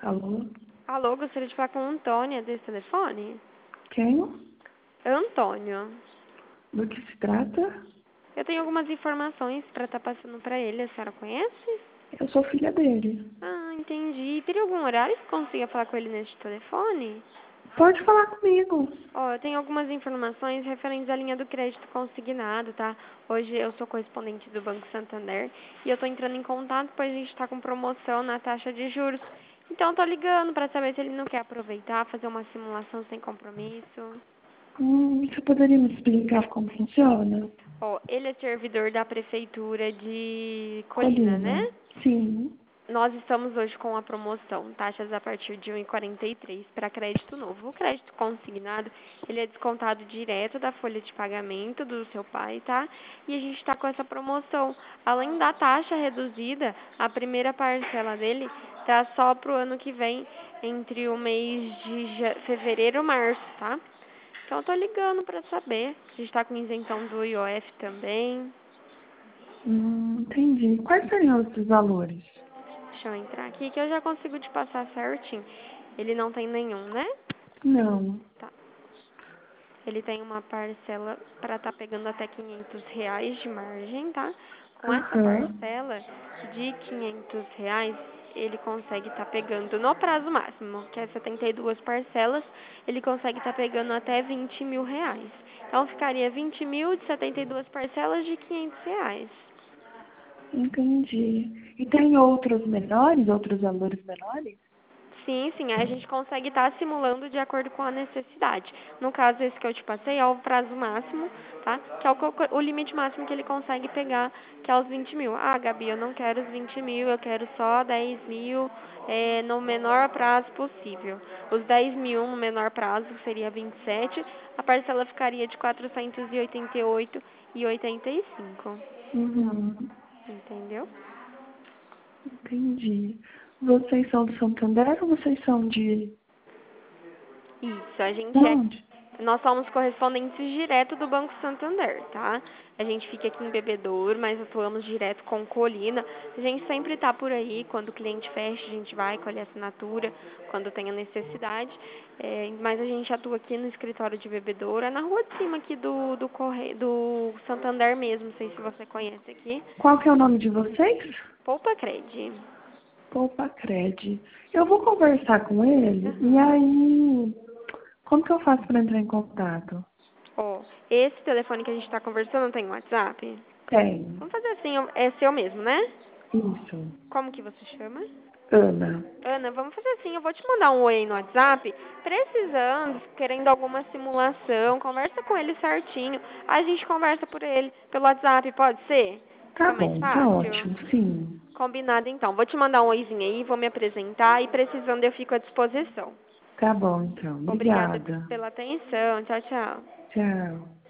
Alô? Alô, gostaria de falar com a Antônia desse telefone? Quem? Antônio. Do que se trata? Eu tenho algumas informações para estar passando para ele. A senhora conhece? Eu sou filha dele. Ah, entendi. Teria algum horário que consiga falar com ele neste telefone? Pode falar comigo. Ó, eu tenho algumas informações referentes à linha do crédito consignado, tá? Hoje eu sou correspondente do Banco Santander e eu tô entrando em contato pois a gente tá com promoção na taxa de juros. Então eu tô ligando para saber se ele não quer aproveitar, fazer uma simulação sem compromisso. Você poderia me explicar como funciona? Ó, ele é servidor da prefeitura de Colina, né? Colina. Sim. Nós estamos hoje com a promoção, taxas a partir de 1,43 para crédito novo. O crédito consignado, ele é descontado direto da folha de pagamento do seu pai, tá? E a gente está com essa promoção. Além da taxa reduzida, a primeira parcela dele tá só pro ano que vem, entre o mês de fevereiro e março, tá? Então eu tô ligando para saber. A gente está com isenção do IOF também. Entendi. Quais seriam esses valores? Deixa eu entrar aqui que eu já consigo te passar certinho. Ele não tem nenhum, né? Não. Tá. Ele tem uma parcela para estar pegando até R$ 500 de margem, tá? Com essa Aham. parcela de R$ 500, ele consegue estar pegando no prazo máximo, que é 72 parcelas, ele consegue estar pegando até R$ 20.000. Então ficaria 20 mil de 72 parcelas de R$ 500. Entendi. E tem outros menores, outros valores menores? Sim, sim, aí a gente consegue estar simulando de acordo com a necessidade. No caso, esse que eu te passei é o prazo máximo, tá? Que é o limite máximo que ele consegue pegar, que é os 20 mil. Ah, Gabi, eu não quero os 20 mil, eu quero só 10 mil no menor prazo possível. Os 10 mil no menor prazo seria 27, a parcela ficaria de 488,85. Uhum. Entendeu? Entendi. Vocês são do Santander ou vocês são de Isso, a gente é. onde? Nós somos correspondentes direto do Banco Santander, tá? A gente fica aqui em Bebedouro, mas atuamos direto com Colina. A gente sempre tá por aí, quando o cliente fecha, a gente vai colher assinatura, quando tem a necessidade. Mas a gente atua aqui no escritório de Bebedouro, é na rua de cima aqui do Santander mesmo, não sei se você conhece aqui. Qual que é o nome de vocês? Poupa Cred. Poupa Cred. Eu vou conversar com ele e Uhum. aí, como que eu faço para entrar em contato? Ó, esse telefone que a gente tá conversando tem WhatsApp? Tem. Vamos fazer assim, é seu mesmo, né? Isso. Como que você chama? Ana. Ana, vamos fazer assim, eu vou te mandar um oi aí no WhatsApp, precisando, querendo alguma simulação, conversa com ele certinho, a gente conversa por ele, pelo WhatsApp, pode ser? Tá Fica mais bom, tá fácil? ótimo, sim. Combinado então, vou te mandar um oizinho aí, vou me apresentar e precisando eu fico à disposição. Tá bom, então. Obrigada Obrigada. pela atenção, tchau, tchau. Tchau.